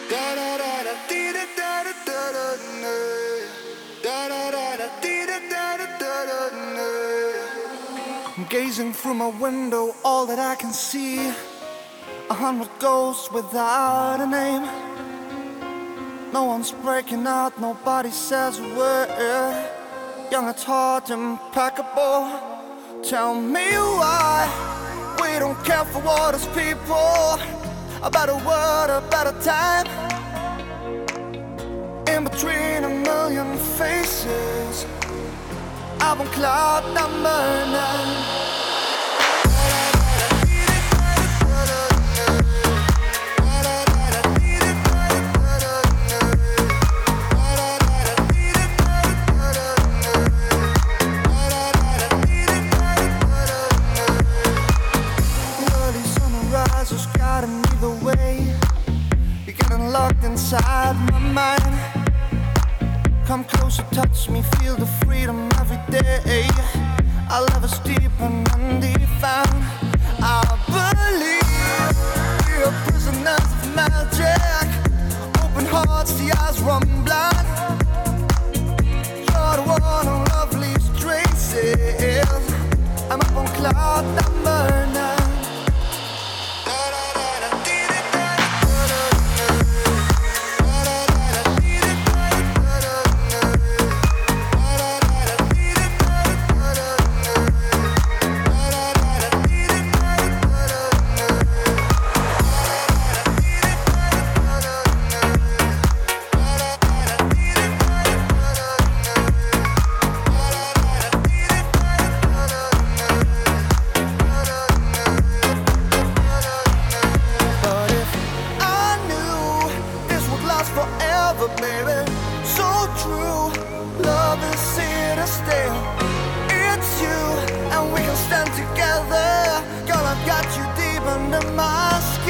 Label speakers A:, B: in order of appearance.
A: Gazing through my window, all that I can see, 100 ghosts without a name. No one's breaking out, nobody says a word. Young at heart, impeccable. Tell me why we don't care for what us people. A better word, a better time. In between a million faces, I'm on cloud number 9. Locked inside my mind. Come closer, touch me, feel the freedom every day. Our love is deep and undefined. I believe we are prisoners of magic. Open hearts, the eyes run blind. You're the one who love leaves traces. I'm up on cloud number 9. Forever, baby, so true. Love is here to stay. It's you, and we can stand together. Girl, I've got you deep under my skin.